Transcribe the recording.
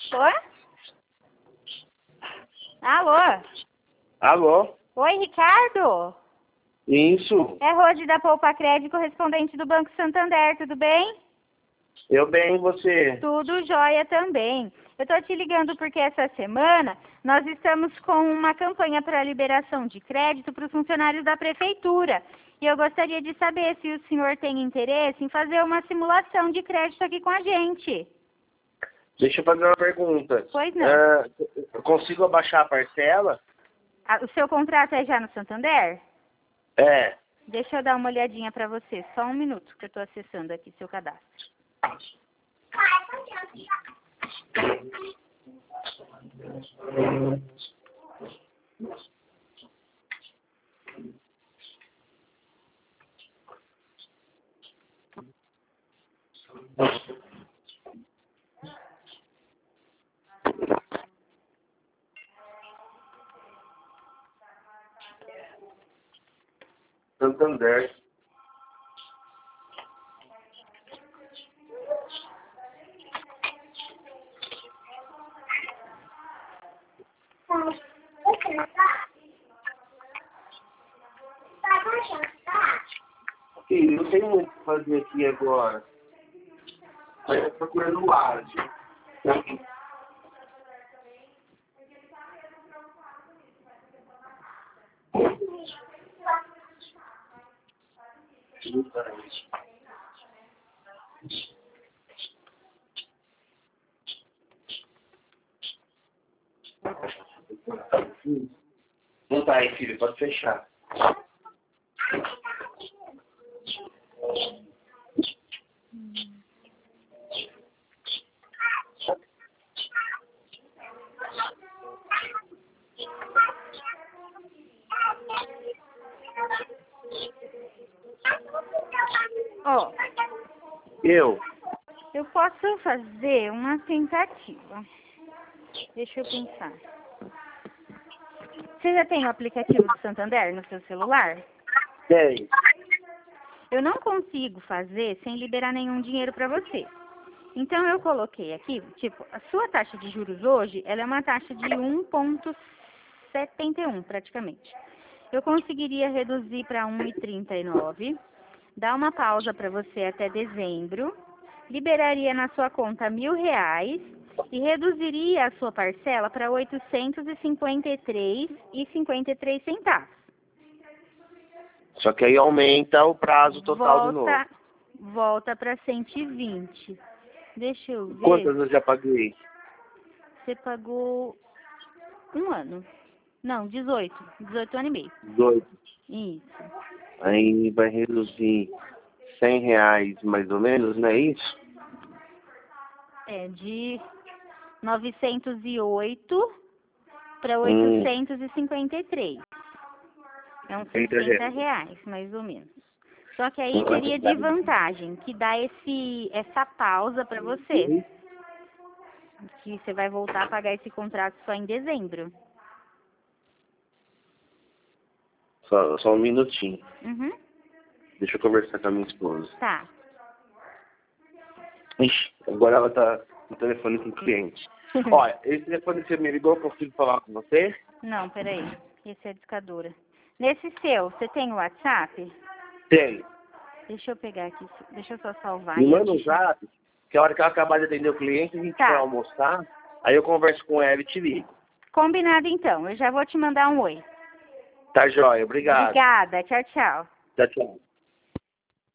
Oi? Alô? Alô? Oi, Ricardo? Isso. É Rose da Poupa Crédito, correspondente do Banco Santander, tudo bem? Eu bem, e você? Tudo jóia também. Eu tô te ligando porque essa semana nós estamos com uma campanha para liberação de crédito para os funcionários da prefeitura. E eu gostaria de saber se o senhor tem interesse em fazer uma simulação de crédito aqui com a gente. Deixa eu fazer uma pergunta. Pois não. Eu consigo abaixar a parcela? O seu contrato é já no Santander? É. Deixa eu dar uma olhadinha para você. Só um minuto que eu estou acessando aqui seu cadastro. Santander. Ok, não tem muito o que fazer aqui agora. Estou procurando o áudio. Não tá aí, filho, pode fechar. Ó, eu posso fazer uma tentativa. Deixa eu pensar. Você já tem o aplicativo do Santander no seu celular? Tem. Eu não consigo fazer sem liberar nenhum dinheiro para você. Então eu coloquei aqui, tipo, a sua taxa de juros hoje, ela é uma taxa de 1,71 praticamente. Eu conseguiria reduzir para 1,39, dar uma pausa para você até dezembro, liberaria na sua conta R$ 1.000 e reduziria a sua parcela para R$ 853,53. Só que aí aumenta o prazo total de novo. Volta para 120. Deixa eu ver. Quantas eu já paguei? Você pagou um ano. Não, 18. 18 anos e meio. 18. Isso. Aí vai reduzir R$ 100 mais ou menos, não é isso? É de 908 para 853. É uns R$ 60, mais ou menos. Só que aí teria de vantagem, que dá essa pausa para você. Que você vai voltar a pagar esse contrato só em dezembro. Só um minutinho. Uhum. Deixa eu conversar com a minha esposa. Tá. Ixi, agora ela tá no telefone com o cliente. Olha, esse telefone que você me ligou, eu consigo falar com você? Não, peraí. Esse é a discadora. Nesse seu, você tem o WhatsApp? Tem. Deixa eu pegar aqui. Deixa eu só salvar. Me manda um zap, que a hora que ela acabar de atender o cliente, a gente vai almoçar. Aí eu converso com ela e te ligo. Combinado então. Eu já vou te mandar um oi. Tá jóia, obrigado. Obrigada. Tchau, tchau. Tchau, tchau.